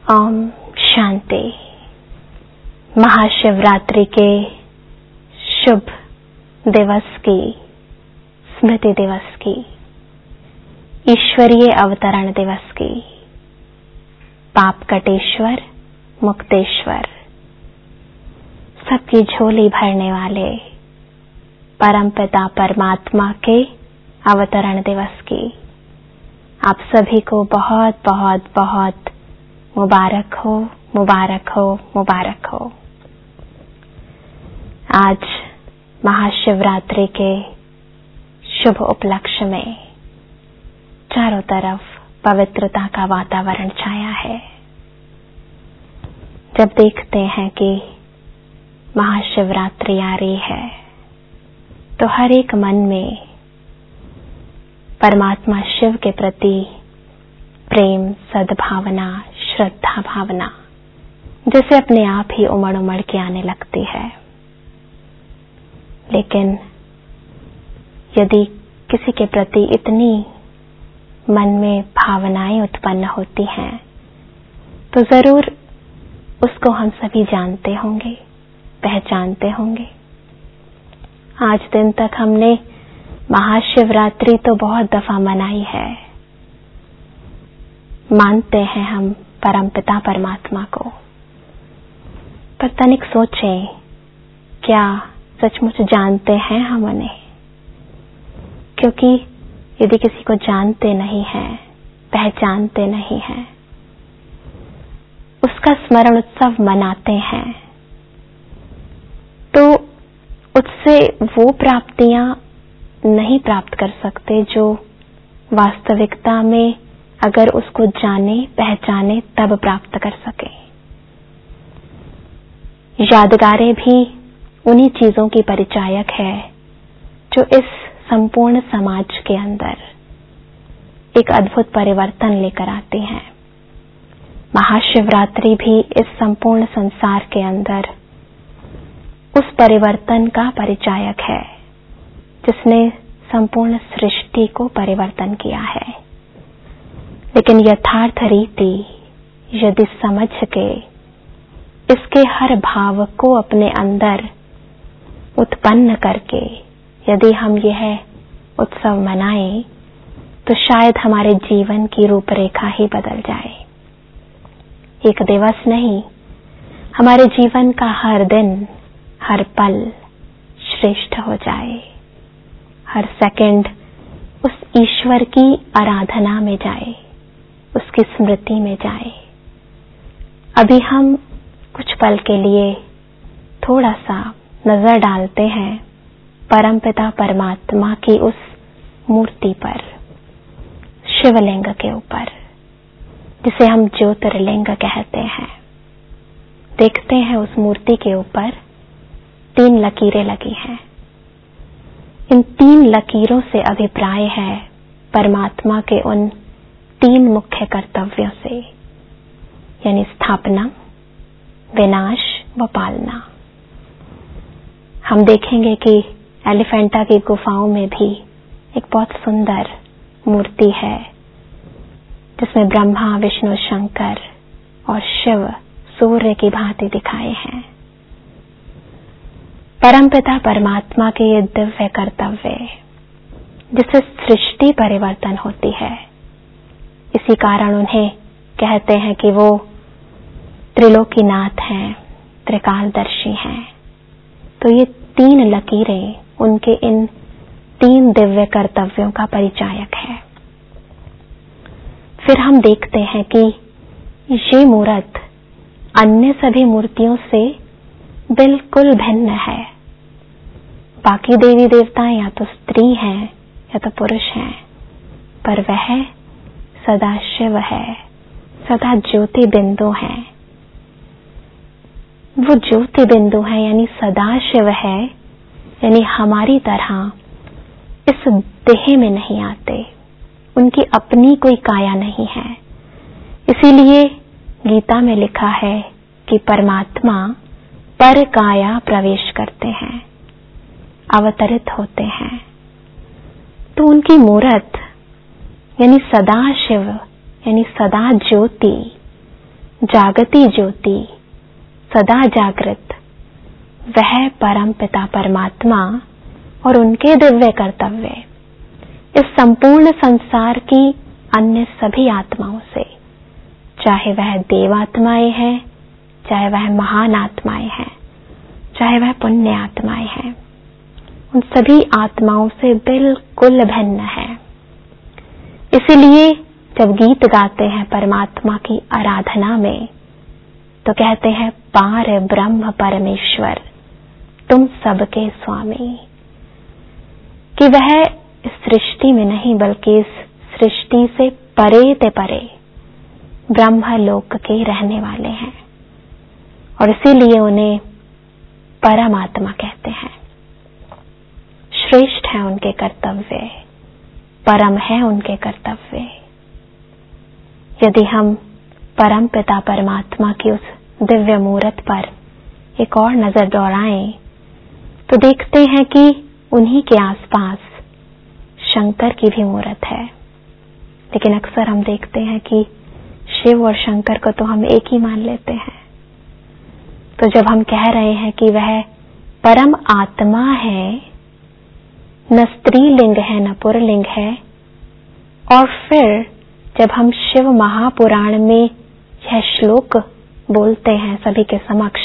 ओम शांति। महाशिवरात्रि के शुभ दिवस की, स्मृति दिवस की, ईश्वरीय अवतरण दिवस की, पाप कटेश्वर, मुक्तेश्वर, सबकी झोली भरने वाले परमपिता परमात्मा के अवतरण दिवस की आप सभी को बहुत बहुत बहुत मुबारक हो, मुबारक हो, मुबारक हो। आज महाशिवरात्रि के शुभ उपलक्ष्य में चारों तरफ पवित्रता का वातावरण छाया है। जब देखते हैं कि महाशिवरात्रि आ रही है तो हर एक मन में परमात्मा शिव के प्रति प्रेम, सद्भावना, श्रद्धा भावना जैसे अपने आप ही उमड़ उमड़ के आने लगती है। लेकिन यदि किसी के प्रति इतनी मन में भावनाएं उत्पन्न होती हैं तो जरूर उसको हम सभी जानते होंगे, पहचानते होंगे। आज दिन तक हमने महाशिवरात्रि तो बहुत दफा मनाई है, मानते हैं हम परमपिता परमात्मा को, पर तनिक सोचें, क्या सचमुच जानते हैं हम उन्हें? क्योंकि यदि किसी को जानते नहीं हैं, पहचानते नहीं हैं, उसका स्मरण उत्सव मनाते हैं तो उससे वो प्राप्तियां नहीं प्राप्त कर सकते जो वास्तविकता में अगर उसको जाने, पहचाने तब प्राप्त कर सके। यादगारें भी उन्हीं चीजों की परिचायक है जो इस संपूर्ण समाज के अंदर एक अद्भुत परिवर्तन लेकर आती हैं। महाशिवरात्रि भी इस संपूर्ण संसार के अंदर उस परिवर्तन का परिचायक है जिसने संपूर्ण सृष्टि को परिवर्तन किया है। लेकिन यथार्थ रीति यदि समझ के इसके हर भाव को अपने अंदर उत्पन्न करके यदि हम यह उत्सव मनाएं तो शायद हमारे जीवन की रूपरेखा ही बदल जाए। एक दिवस नहीं, हमारे जीवन का हर दिन, हर पल श्रेष्ठ हो जाए, हर सेकंड उस ईश्वर की आराधना में जाए, उसकी स्मृति में जाए। अभी हम कुछ पल के लिए थोड़ा सा नजर डालते हैं परमपिता परमात्मा की उस मूर्ति पर, शिवलिंग के ऊपर, जिसे हम ज्योतिर्लिंग कहते हैं। देखते हैं उस मूर्ति के ऊपर 3 लकीरें लगी हैं। इन 3 लकीरों से अभिप्राय है परमात्मा के उन 3 मुख्य कर्तव्यों से, यानी स्थापना, विनाश व पालना। हम देखेंगे कि एलिफेंटा की गुफाओं में भी एक बहुत सुंदर मूर्ति है जिसमें ब्रह्मा, विष्णु, शंकर और शिव सूर्य की भांति दिखाए हैं। परमपिता परमात्मा के ये दिव्य कर्तव्य जिससे सृष्टि परिवर्तन होती है, इसी कारण उन्हें कहते हैं कि वो त्रिलोकीनाथ हैं, त्रिकालदर्शी हैं। तो ये 3 लकीरें उनके इन 3 दिव्य कर्तव्यों का परिचायक है। फिर हम देखते हैं कि ये मूर्त अन्य सभी मूर्तियों से बिल्कुल भिन्न है। बाकी देवी देवताएं या तो स्त्री हैं या तो पुरुष हैं, पर वह सदा शिव है, सदा ज्योति बिंदु है। वो ज्योति बिंदु है यानी सदा शिव है, यानी हमारी तरह इस देह में नहीं आते, उनकी अपनी कोई काया नहीं है। इसीलिए गीता में लिखा है कि परमात्मा पर काया प्रवेश करते हैं, अवतरित होते हैं। तो उनकी मूर्त यानी सदा शिव यानी सदा ज्योति जागती ज्योति, सदा जागृत, वह परम पिता परमात्मा और उनके दिव्य कर्तव्य इस संपूर्ण संसार की अन्य सभी आत्माओं से, चाहे वह देवात्माएं हैं, चाहे वह महान आत्माएं हैं, चाहे वह पुण्य आत्माएं हैं, उन सभी आत्माओं से बिल्कुल भिन्न है। इसीलिए जब गीत गाते हैं परमात्मा की आराधना में तो कहते हैं पार ब्रह्म परमेश्वर तुम सबके स्वामी, कि वह इस सृष्टि में नहीं बल्कि इस सृष्टि से परे ते परे ब्रह्मलोक के रहने वाले हैं और इसीलिए उन्हें परमात्मा कहते हैं। श्रेष्ठ है उनके कर्तव्य, परम है उनके कर्तव्य। यदि हम परम पिता परमात्मा की उस दिव्य मूरत पर एक और नजर दौड़ाएं तो देखते हैं कि उन्हीं के आसपास शंकर की भी मूरत है। लेकिन अक्सर हम देखते हैं कि शिव और शंकर को तो हम एक ही मान लेते हैं। तो जब हम कह रहे हैं कि वह परम आत्मा है, न स्त्रीलिंग है न पुरलिंग है, और फिर जब हम शिव महापुराण में यह श्लोक बोलते हैं सभी के समक्ष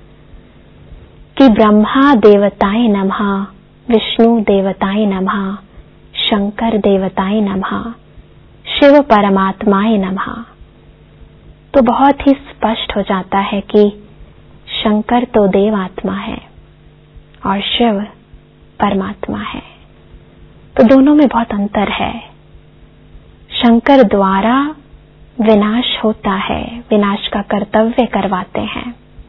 कि ब्रह्मा देवताय नमः, विष्णु देवताय नमः, शंकर देवताय नमः, शिव परमात्माय नमः, तो बहुत ही स्पष्ट हो जाता है कि शंकर तो देव आत्मा है और शिव परमात्मा है। तो दोनों में बहुत अंतर है। शंकर द्वारा विनाश होता है, विनाश का कर्तव्य करवाते हैं,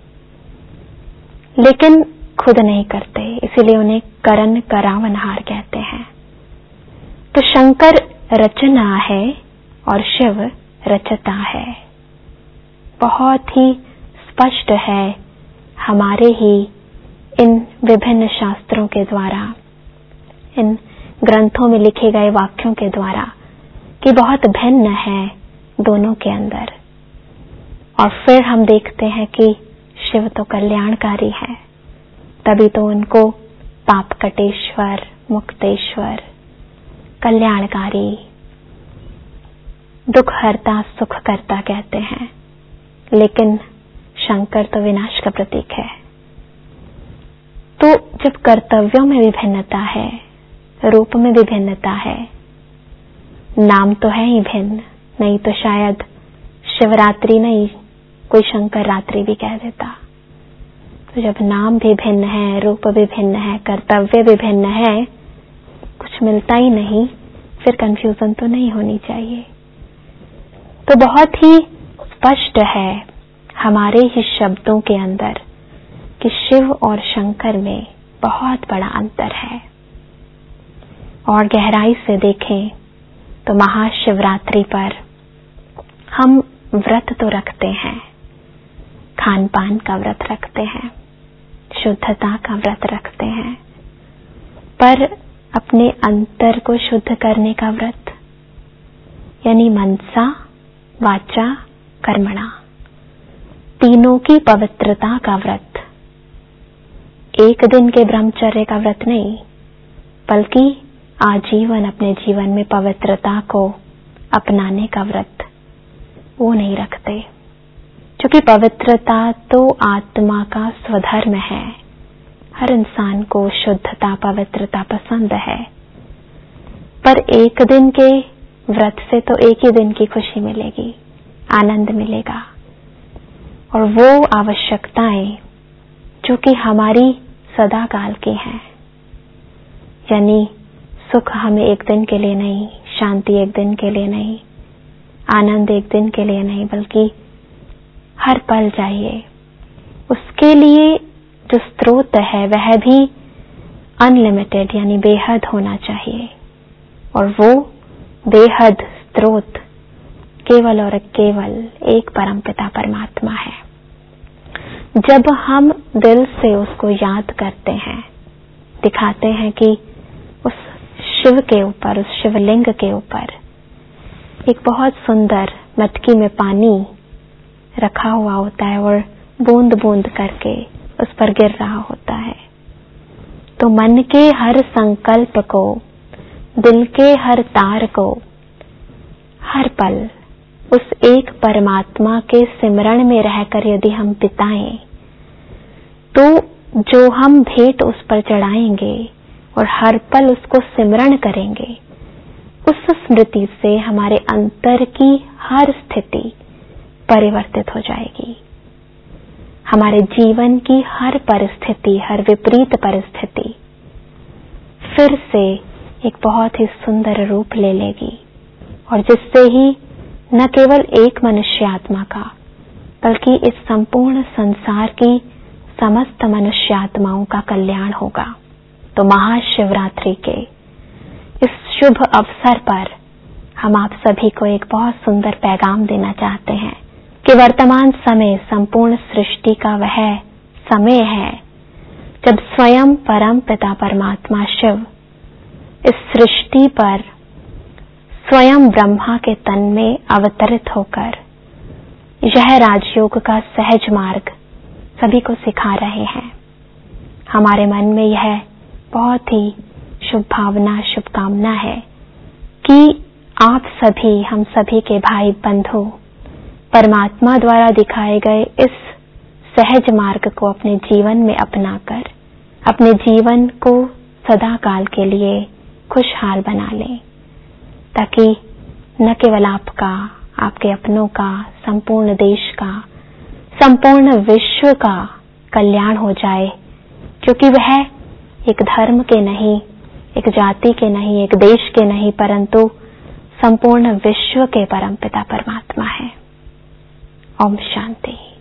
लेकिन खुद नहीं करते, इसीलिए उन्हें करन करावनहार कहते हैं। तो शंकर रचना है और शिव रचता है। बहुत ही स्पष्ट है हमारे ही इन विभिन्न शास्त्रों के द्वारा, इन ग्रंथों में लिखे गए वाक्यों के द्वारा कि बहुत भिन्न है दोनों के अंदर। और फिर हम देखते हैं कि शिव तो कल्याणकारी है, तभी तो उनको पापकटेश्वर, मुक्तेश्वर, कल्याणकारी, दुखहर्ता, सुखकर्ता कहते हैं। लेकिन शंकर तो विनाश का प्रतीक है। तो जब कर्तव्यों में विभिन्नता है, रूप में विभिन्नता है, नाम तो है ही भिन्न, नहीं तो शायद शिवरात्रि नहीं कोई शंकर रात्रि भी कह देता। तो जब नाम भी भिन्न है, रूप भी भिन्न है, कर्तव्य भी भिन्न है, कुछ मिलता ही नहीं, फिर कंफ्यूजन तो नहीं होनी चाहिए। तो बहुत ही स्पष्ट है हमारे ही शब्दों के अंदर कि शिव और शंकर में बहुत बड़ा अंतर है। और गहराई से देखें तो महाशिवरात्रि पर हम व्रत तो रखते हैं, खान पान का व्रत रखते हैं, शुद्धता का व्रत रखते हैं, पर अपने अंतर को शुद्ध करने का व्रत, यानी मनसा वाचा कर्मणा, तीनों की पवित्रता का व्रत, एक दिन के ब्रह्मचर्य का व्रत नहीं, बल्कि आजीवन अपने जीवन में पवित्रता को अपनाने का व्रत, वो नहीं रखते। क्योंकि पवित्रता तो आत्मा का स्वधर्म है। हर इंसान को शुद्धता, पवित्रता पसंद है, पर एक दिन के व्रत से तो एक ही दिन की खुशी मिलेगी, आनंद मिलेगा। और वो आवश्यकताएं जो कि हमारी सदा काल की हैं, यानी सुख हमें एक दिन के लिए नहीं, शांति एक दिन के लिए नहीं, आनंद एक दिन के लिए नहीं, बल्कि हर पल चाहिए। उसके लिए जो स्रोत है वह भी अनलिमिटेड यानी बेहद होना चाहिए। और वो बेहद स्रोत केवल और केवल एक परमपिता परमात्मा है। जब हम दिल से उसको याद करते हैं, दिखाते हैं कि उस शिव के ऊपर, उस शिवलिंग के ऊपर एक बहुत सुंदर मटकी में पानी रखा हुआ होता है और बूंद बूंद करके उस पर गिर रहा होता है। तो मन के हर संकल्प को, दिल के हर तार को, हर पल उस एक परमात्मा के सिमरण में रहकर यदि हम बिताएं, तो जो हम भेंट उस पर चढ़ाएंगे और हर पल उसको सिमरण करेंगे, उस स्मृति से हमारे अंतर की हर स्थिति परिवर्तित हो जाएगी। हमारे जीवन की हर परिस्थिति, हर विपरीत परिस्थिति फिर से एक बहुत ही सुंदर रूप ले लेगी, और जिससे ही न केवल एक मनुष्य आत्मा का, बल्कि इस संपूर्ण संसार की समस्त मनुष्य आत्माओं का कल्याण होगा। तो महाशिवरात्रि के इस शुभ अवसर पर हम आप सभी को एक बहुत सुंदर पैगाम देना चाहते हैं कि वर्तमान समय संपूर्ण सृष्टि का वह समय है जब स्वयं परम पिता परमात्मा शिव इस सृष्टि पर स्वयं ब्रह्मा के तन में अवतरित होकर यह राजयोग का सहज मार्ग सभी को सिखा रहे हैं। हमारे मन में यह बहुत ही शुभ भावना, शुभकामना है कि आप सभी, हम सभी के भाई बंधु परमात्मा द्वारा दिखाए गए इस सहज मार्ग को अपने जीवन में अपनाकर अपने जीवन को सदा काल के लिए खुशहाल बना लें, ताकि न केवल आपका, आपके अपनों का, संपूर्ण देश का, संपूर्ण विश्व का कल्याण हो जाए, क्योंकि वह एक धर्म के नहीं, एक जाति के नहीं, एक देश के नहीं, परंतु संपूर्ण विश्व के परमपिता परमात्मा है। ओम शांति।